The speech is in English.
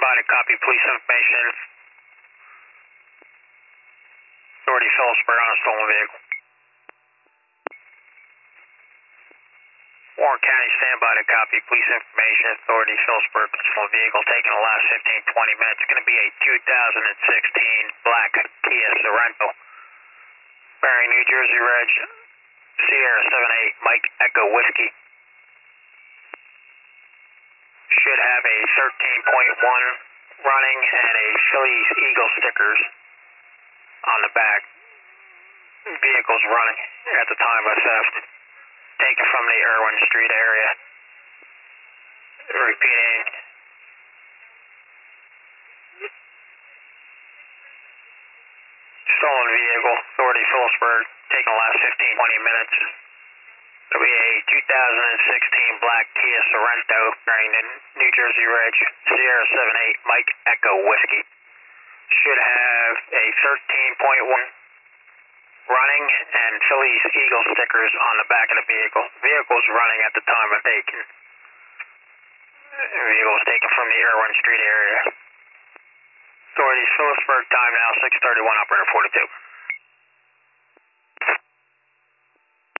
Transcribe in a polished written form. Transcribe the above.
standby to copy police information. Authority Phillipsburg on a stolen vehicle. Warren County, standby to copy police information. Authority Phillipsburg, stolen vehicle taken the last 15-20 minutes. It's going to be a 2016 black Kia Sorento. Bearing New Jersey Reg, Sierra 78, Mike Echo Whiskey. Should have a 13.1 running and a Phillies Eagle stickers on the back. Vehicle's running at the time of theft. Taken from the Irwin Street area. Repeating. Stolen vehicle, Authority Phillipsburg, taken the last 15-20 minutes. It'll be a 2016 black Kia Sorento, bearing the New Jersey Reg, Sierra 78, Mike Echo Whiskey. Should have a 13.1 running and Phillies Eagle stickers on the back of the vehicle. Vehicle's running at the time of taken. The vehicle was taken from the Irwin Street area. Authorities Phillipsburg, time now 6:31, operator 42.